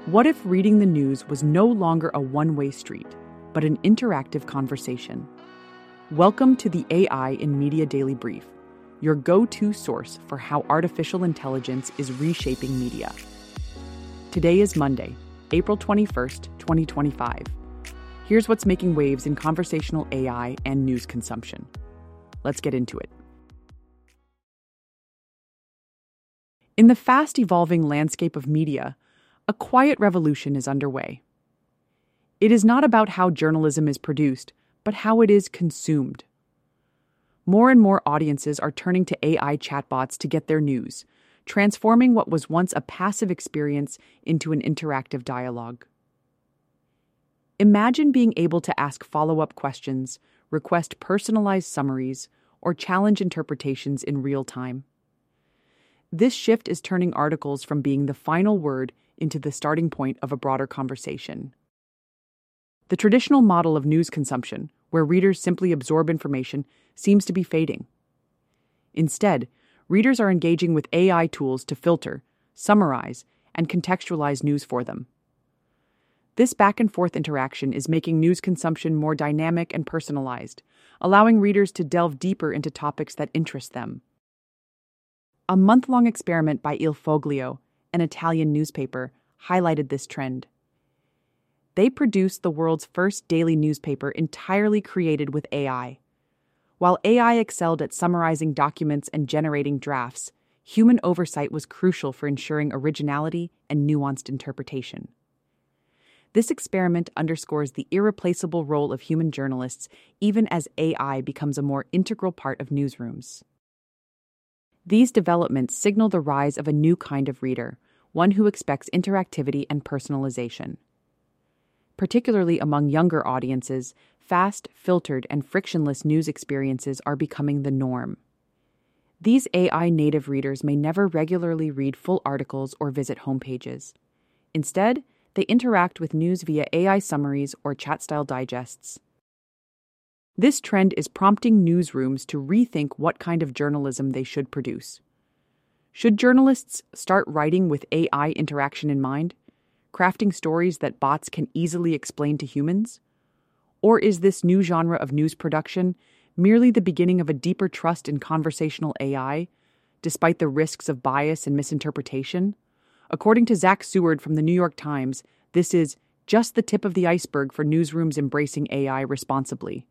What if reading the news was no longer a one-way street, but an interactive conversation? Welcome to the AI in Media Daily Brief, your go-to source for how artificial intelligence is reshaping media. Today is Monday, April 21st, 2025. Here's what's making waves in conversational AI and news consumption. Let's get into it. In the fast-evolving landscape of media, a quiet revolution is underway. It is not about how journalism is produced, but how it is consumed. More and more audiences are turning to AI chatbots to get their news, transforming what was once a passive experience into an interactive dialogue. Imagine being able to ask follow-up questions, request personalized summaries, or challenge interpretations in real time. This shift is turning articles from being the final word into the starting point of a broader conversation. The traditional model of news consumption, where readers simply absorb information, seems to be fading. Instead, readers are engaging with AI tools to filter, summarize, and contextualize news for them. This back-and-forth interaction is making news consumption more dynamic and personalized, allowing readers to delve deeper into topics that interest them. A month-long experiment by Il Foglio, an Italian newspaper, highlighted this trend. They produced the world's first daily newspaper entirely created with AI. While AI excelled at summarizing documents and generating drafts, human oversight was crucial for ensuring originality and nuanced interpretation. This experiment underscores the irreplaceable role of human journalists even as AI becomes a more integral part of newsrooms. These developments signal the rise of a new kind of reader, one who expects interactivity and personalization. Particularly among younger audiences, fast, filtered, and frictionless news experiences are becoming the norm. These AI-native readers may never regularly read full articles or visit homepages. Instead, they interact with news via AI summaries or chat-style digests. This trend is prompting newsrooms to rethink what kind of journalism they should produce. Should journalists start writing with AI interaction in mind, crafting stories that bots can easily explain to humans? Or is this new genre of news production merely the beginning of a deeper trust in conversational AI, despite the risks of bias and misinterpretation? According to Zach Seward from the New York Times, this is just the tip of the iceberg for newsrooms embracing AI responsibly.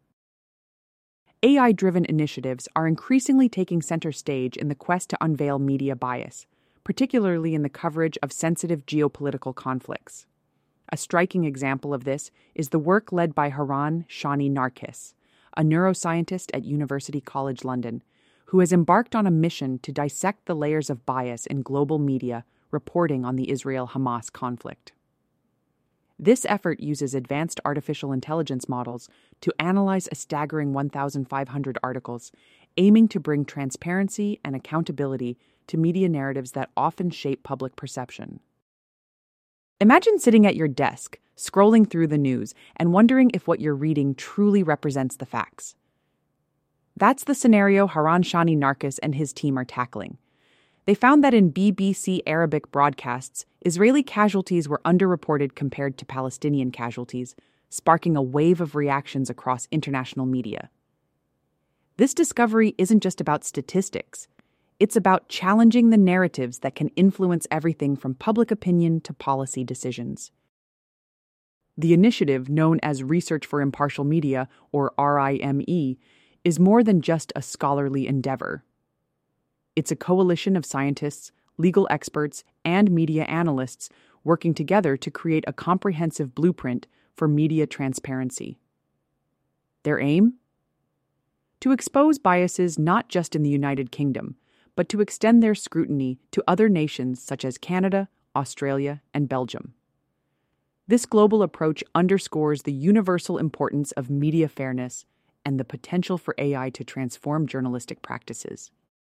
AI-driven initiatives are increasingly taking center stage in the quest to unveil media bias, particularly in the coverage of sensitive geopolitical conflicts. A striking example of this is the work led by Haran Shani Narkis, a neuroscientist at University College London, who has embarked on a mission to dissect the layers of bias in global media reporting on the Israel-Hamas conflict. This effort uses advanced artificial intelligence models to analyze a staggering 1,500 articles, aiming to bring transparency and accountability to media narratives that often shape public perception. Imagine sitting at your desk, scrolling through the news, and wondering if what you're reading truly represents the facts. That's the scenario Haran Shani Narkis and his team are tackling. They found that in BBC Arabic broadcasts, Israeli casualties were underreported compared to Palestinian casualties, sparking a wave of reactions across international media. This discovery isn't just about statistics. It's about challenging the narratives that can influence everything from public opinion to policy decisions. The initiative, known as Research for Impartial Media, or RIME, is more than just a scholarly endeavor. It's a coalition of scientists, legal experts, and media analysts working together to create a comprehensive blueprint for media transparency. Their aim? To expose biases not just in the United Kingdom, but to extend their scrutiny to other nations such as Canada, Australia, and Belgium. This global approach underscores the universal importance of media fairness and the potential for AI to transform journalistic practices.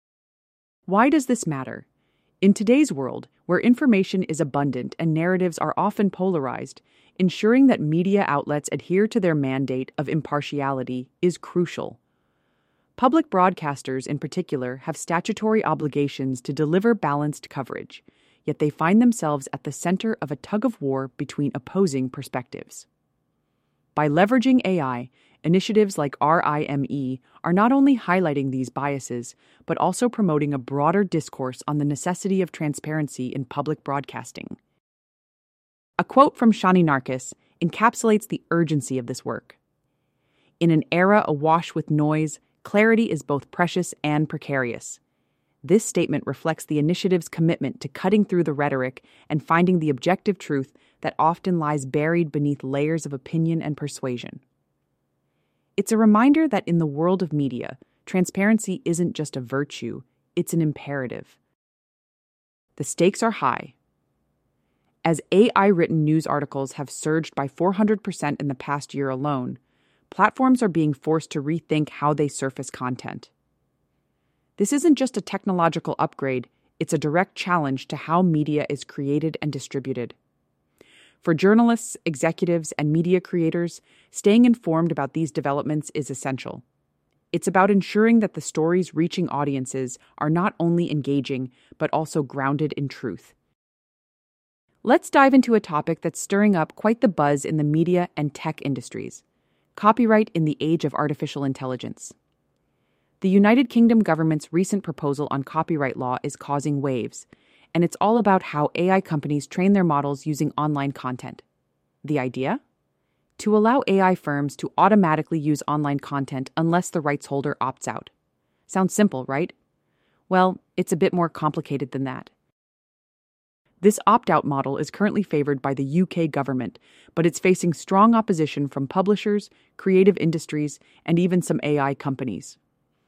Why does this matter? In today's world, where information is abundant and narratives are often polarized, ensuring that media outlets adhere to their mandate of impartiality is crucial. Public broadcasters, in particular, have statutory obligations to deliver balanced coverage, yet they find themselves at the center of a tug-of-war between opposing perspectives. By leveraging AI, initiatives like RIME are not only highlighting these biases, but also promoting a broader discourse on the necessity of transparency in public broadcasting. A quote from Shani Narkis encapsulates the urgency of this work. In an era awash with noise, clarity is both precious and precarious. This statement reflects the initiative's commitment to cutting through the rhetoric and finding the objective truth that often lies buried beneath layers of opinion and persuasion. It's a reminder that in the world of media, transparency isn't just a virtue, it's an imperative. The stakes are high. As AI-written news articles have surged by 400% in the past year alone, platforms are being forced to rethink how they surface content. This isn't just a technological upgrade, it's a direct challenge to how media is created and distributed. For journalists, executives, and media creators, staying informed about these developments is essential. It's about ensuring that the stories reaching audiences are not only engaging, but also grounded in truth. Let's dive into a topic that's stirring up quite the buzz in the media and tech industries: copyright in the age of artificial intelligence. The United Kingdom government's recent proposal on copyright law is causing waves, and it's all about how AI companies train their models using online content. The idea? To allow AI firms to automatically use online content unless the rights holder opts out. Sounds simple, right? Well, it's a bit more complicated than that. This opt-out model is currently favored by the UK government, but it's facing strong opposition from publishers, creative industries, and even some AI companies.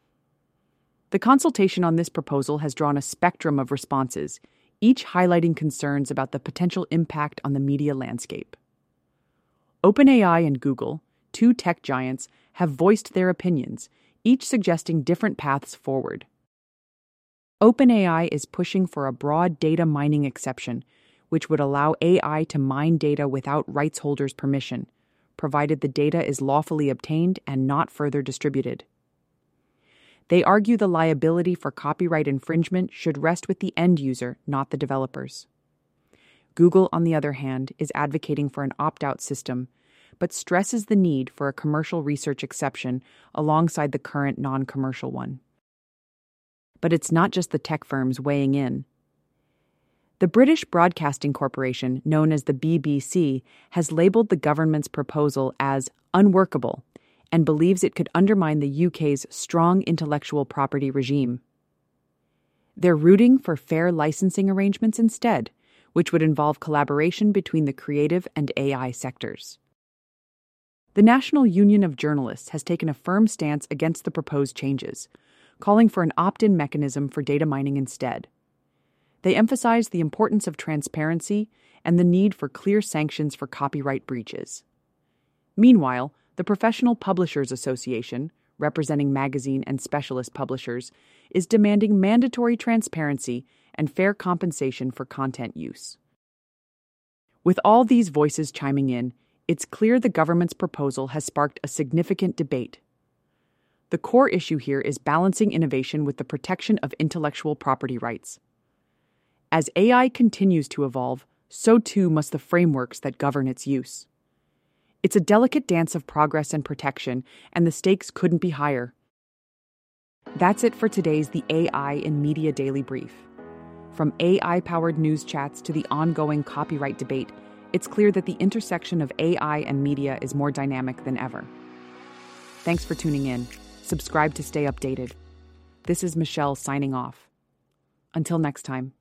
The consultation on this proposal has drawn a spectrum of responses, each highlighting concerns about the potential impact on the media landscape. OpenAI and Google, two tech giants, have voiced their opinions, each suggesting different paths forward. OpenAI is pushing for a broad data mining exception, which would allow AI to mine data without rights holders' permission, provided the data is lawfully obtained and not further distributed. They argue the liability for copyright infringement should rest with the end user, not the developers. Google, on the other hand, is advocating for an opt-out system, but stresses the need for a commercial research exception alongside the current non-commercial one. But it's not just the tech firms weighing in. The British Broadcasting Corporation, known as the BBC, has labelled the government's proposal as unworkable and believes it could undermine the UK's strong intellectual property regime. They're rooting for fair licensing arrangements instead, which would involve collaboration between the creative and AI sectors. The National Union of Journalists has taken a firm stance against the proposed changes, calling for an opt-in mechanism for data mining instead. They emphasize the importance of transparency and the need for clear sanctions for copyright breaches. Meanwhile, the Professional Publishers Association, representing magazine and specialist publishers, is demanding mandatory transparency and fair compensation for content use. With all these voices chiming in, it's clear the government's proposal has sparked a significant debate. The core issue here is balancing innovation with the protection of intellectual property rights. As AI continues to evolve, so too must the frameworks that govern its use. It's a delicate dance of progress and protection, and the stakes couldn't be higher. That's it for today's The AI in Media Daily Brief. From AI-powered news chats to the ongoing copyright debate, it's clear that the intersection of AI and media is more dynamic than ever. Thanks for tuning in. Subscribe to stay updated. This is Michelle signing off. Until next time.